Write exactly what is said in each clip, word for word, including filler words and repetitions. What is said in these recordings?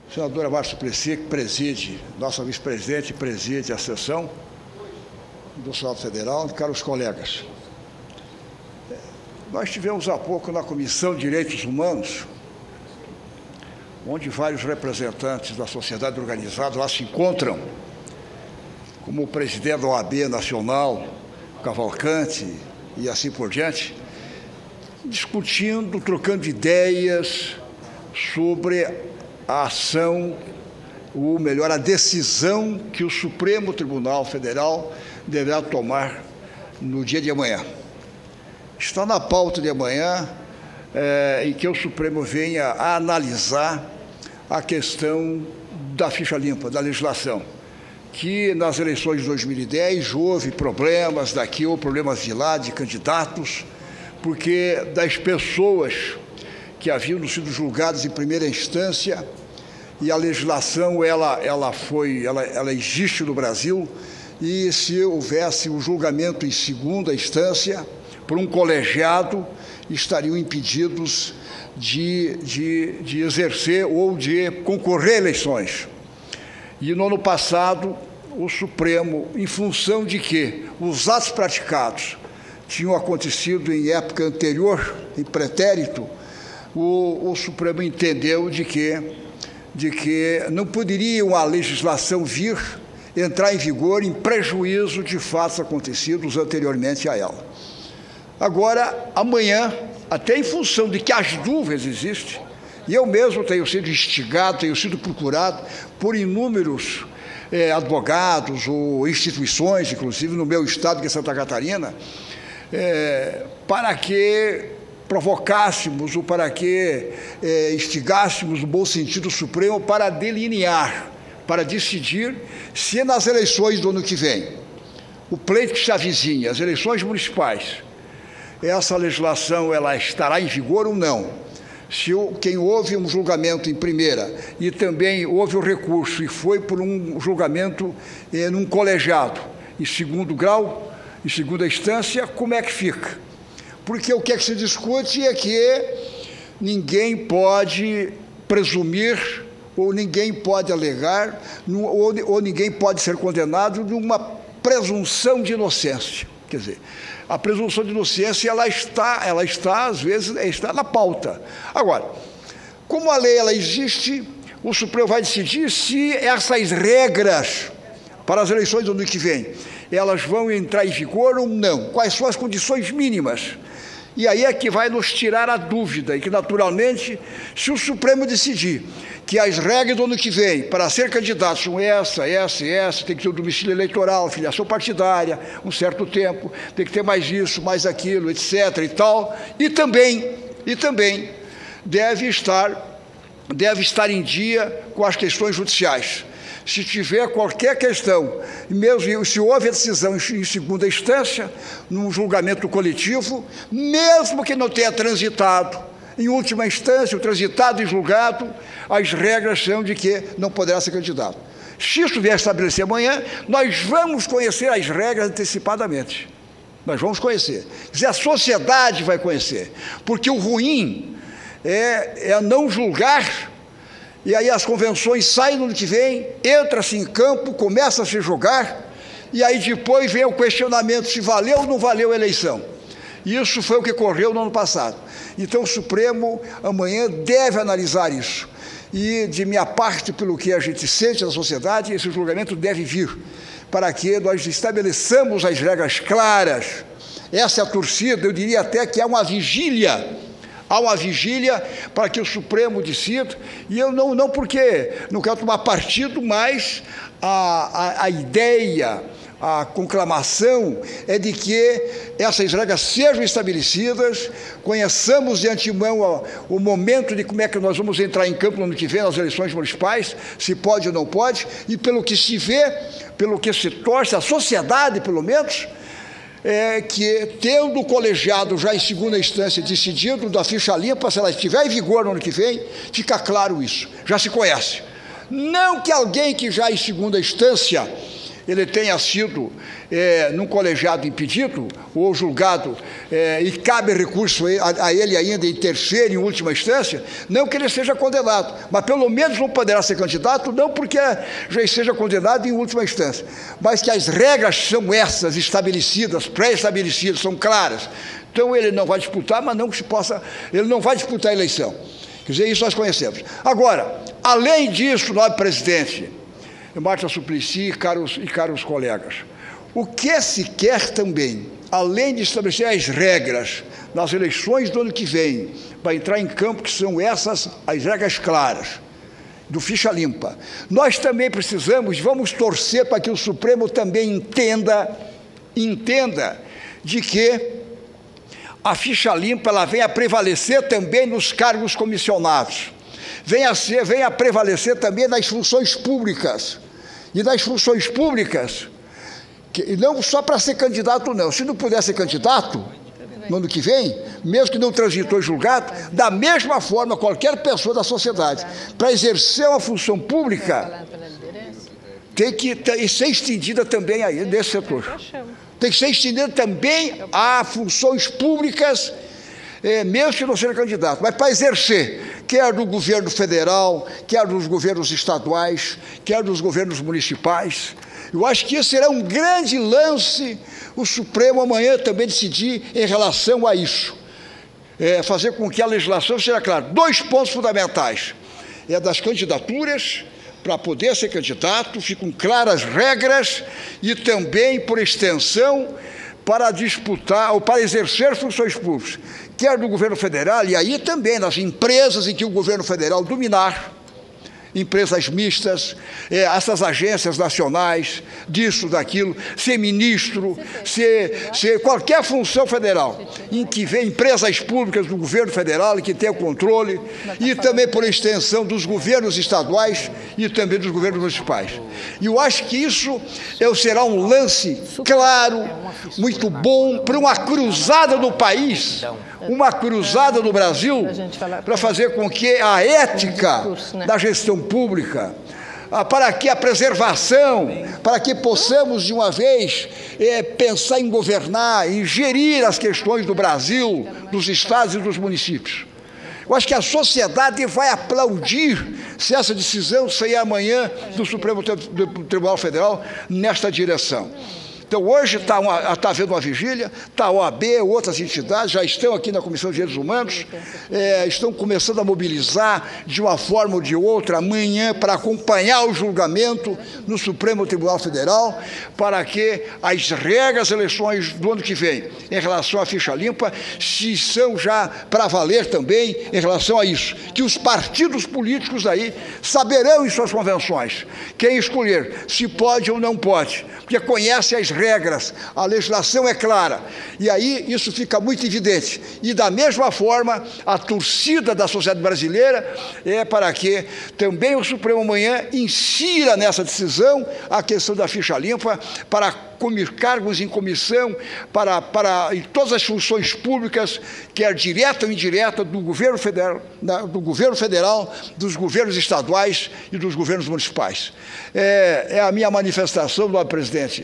senadora Marta Suplicy, que preside, nossa vice-presidente, preside a sessão do Senado Federal, e caros colegas. Nós tivemos há pouco na Comissão de Direitos Humanos, onde vários representantes da sociedade organizada lá se encontram, como o presidente da O A B Nacional, Cavalcante, e assim por diante, discutindo, trocando ideias sobre a ação, ou melhor, a decisão que o Supremo Tribunal Federal deverá tomar no dia de amanhã. Está na pauta de amanhã, é, em que o Supremo venha a analisar a questão da ficha limpa, da legislação, que nas eleições de dois mil e dez houve problemas daqui ou problemas de lá, de candidatos, porque das pessoas que haviam sido julgadas em primeira instância, e a legislação ela, ela, foi, ela, ela existe no Brasil, e se houvesse o julgamento em segunda instância, por um colegiado, estariam impedidos de, de, de exercer ou de concorrer a eleições. E no ano passado, o Supremo, em função de que os atos praticados tinham acontecido em época anterior, em pretérito, o, o Supremo entendeu de que, de que não poderia a legislação vir, entrar em vigor em prejuízo de fatos acontecidos anteriormente a ela. Agora, amanhã, até em função de que as dúvidas existem, e eu mesmo tenho sido instigado, tenho sido procurado por inúmeros eh, advogados ou instituições, inclusive no meu estado, que é Santa Catarina, eh, para que provocássemos ou para que eh, instigássemos, no bom sentido, o Supremo para delinear, para decidir se nas eleições do ano que vem, o pleito que se avizinha, as eleições municipais, essa legislação ela estará em vigor ou não. Se quem houve um julgamento em primeira e também houve o recurso e foi por um julgamento eh, num colegiado em segundo grau, em segunda instância, como é que fica? Porque o que é que se discute é que ninguém pode presumir ou ninguém pode alegar ou, ou ninguém pode ser condenado numa presunção de inocência. Quer dizer, a presunção de inocência, ela está, ela está, às vezes, está na pauta. Agora, como a lei ela existe, o Supremo vai decidir se essas regras para as eleições do ano que vem, elas vão entrar em vigor ou não, quais são as condições mínimas. E aí é que vai nos tirar a dúvida, e que, naturalmente, se o Supremo decidir que as regras do ano que vem, para ser candidato, são essa, essa e essa, tem que ter o domicílio eleitoral, filiação partidária, um certo tempo, tem que ter mais isso, mais aquilo, etc. e tal, e também, e também deve estar, deve estar em dia com as questões judiciais. Se tiver qualquer questão, mesmo se houve a decisão em segunda instância, num julgamento coletivo, mesmo que não tenha transitado, em última instância, o transitado e julgado, as regras são de que não poderá ser candidato. Se isso vier estabelecer amanhã, nós vamos conhecer as regras antecipadamente. Nós vamos conhecer. Quer dizer, a sociedade vai conhecer. Porque o ruim é, é não julgar, e aí as convenções saem no ano que vem, entra-se em campo, começa a se jogar, e aí depois vem o questionamento se valeu ou não valeu a eleição. Isso foi o que ocorreu no ano passado. Então o Supremo amanhã deve analisar isso. E de minha parte, pelo que a gente sente na sociedade, esse julgamento deve vir para que nós estabeleçamos as regras claras. Essa é a torcida, eu diria até que há uma vigília, há uma vigília para que o Supremo decida, e eu não, não porque não quero tomar partido, mas a, a, a ideia, a conclamação é de que essas regras sejam estabelecidas, conheçamos de antemão o, o momento de como é que nós vamos entrar em campo no ano que vem, nas eleições municipais, se pode ou não pode, e pelo que se vê, pelo que se torce, a sociedade, pelo menos, é que, tendo o colegiado já em segunda instância decidido da ficha limpa, se ela estiver em vigor no ano que vem, fica claro isso, já se conhece. Não que alguém que já em segunda instância ele tenha sido, é, num colegiado impedido ou julgado, é, e cabe recurso a, a ele ainda em terceira e última instância, não que ele seja condenado, mas pelo menos não poderá ser candidato, não porque já seja condenado em última instância, mas que as regras são essas, estabelecidas, pré-estabelecidas, são claras. Então ele não vai disputar, mas não que se possa, ele não vai disputar a eleição. Quer dizer, isso nós conhecemos. Agora, além disso, nobre presidente, Marta Suplicy e caros, e caros colegas, o que se quer também, além de estabelecer as regras nas eleições do ano que vem, para entrar em campo, que são essas as regras claras, do ficha limpa, nós também precisamos, vamos torcer para que o Supremo também entenda, entenda de que a ficha limpa ela vem a prevalecer também nos cargos comissionados, vem a, ser, vem a prevalecer também nas funções públicas, e nas funções públicas, que, não só para ser candidato não, se não puder ser candidato, no ano que vem, mesmo que não transitou julgado, da mesma forma qualquer pessoa da sociedade, para exercer uma função pública, tem que ter, ser estendida também aí, nesse setor. Tem que ser estendida também a funções públicas, é, mesmo que não seja candidato, mas para exercer, quer do governo federal, quer dos governos estaduais, quer dos governos municipais. Eu acho que esse será um grande lance, o Supremo amanhã também decidir em relação a isso. É, fazer com que a legislação seja clara. Dois pontos fundamentais. É das candidaturas, para poder ser candidato, ficam claras regras e também, por extensão, para disputar ou para exercer funções públicas, quer do governo federal, e aí também nas empresas em que o governo federal dominar, empresas mistas, é, essas agências nacionais, disso, daquilo, ser ministro, ser, ser qualquer função federal, em que vem empresas públicas do governo federal e que tenha controle, e também por extensão dos governos estaduais e também dos governos municipais. E eu acho que isso é, será um lance claro, muito bom, para uma cruzada no país, uma cruzada no Brasil, para fazer com que a ética da gestão pública, para que a preservação, para que possamos de uma vez é, pensar em governar, em gerir as questões do Brasil, dos estados e dos municípios. Eu acho que a sociedade vai aplaudir se essa decisão sair amanhã do Supremo Tribunal Federal nesta direção. Então, hoje está tá havendo uma vigília, está a O A B, outras entidades já estão aqui na Comissão de Direitos Humanos, é, estão começando a mobilizar de uma forma ou de outra amanhã para acompanhar o julgamento no Supremo Tribunal Federal, para que as regras das eleições do ano que vem, em relação à ficha limpa, se são já para valer também em relação a isso, que os partidos políticos aí saberão em suas convenções quem escolher, se pode ou não pode, porque conhece as regras, a legislação é clara, e aí isso fica muito evidente. E da mesma forma, a torcida da sociedade brasileira é para que também o Supremo amanhã insira nessa decisão a questão da ficha limpa, para cargos em comissão, para, para em todas as funções públicas, quer direta ou indireta, do governo federal, do governo federal, dos governos estaduais e dos governos municipais. É, é a minha manifestação, nobre presidente.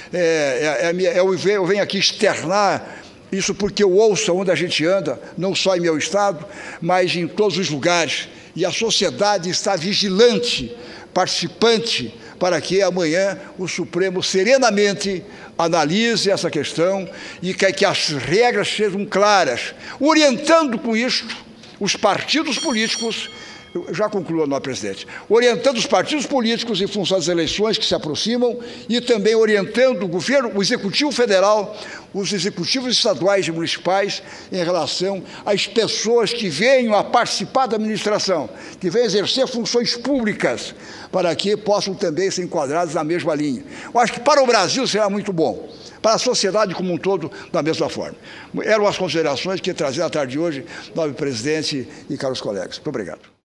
É, é, é minha, eu, venho, eu venho aqui externar isso porque eu ouço onde a gente anda, não só em meu estado, mas em todos os lugares. E a sociedade está vigilante, participante, para que amanhã o Supremo serenamente analise essa questão e que, que as regras sejam claras, orientando com isto os partidos políticos. Eu já concluo, nobre presidente, orientando os partidos políticos em função das eleições que se aproximam e também orientando o governo, o Executivo Federal, os executivos estaduais e municipais em relação às pessoas que venham a participar da administração, que venham exercer funções públicas, para que possam também ser enquadrados na mesma linha. Eu acho que para o Brasil será muito bom, para a sociedade como um todo, da mesma forma. Eram as considerações que traziam à tarde de hoje, nobre presidente e caros colegas. Muito obrigado.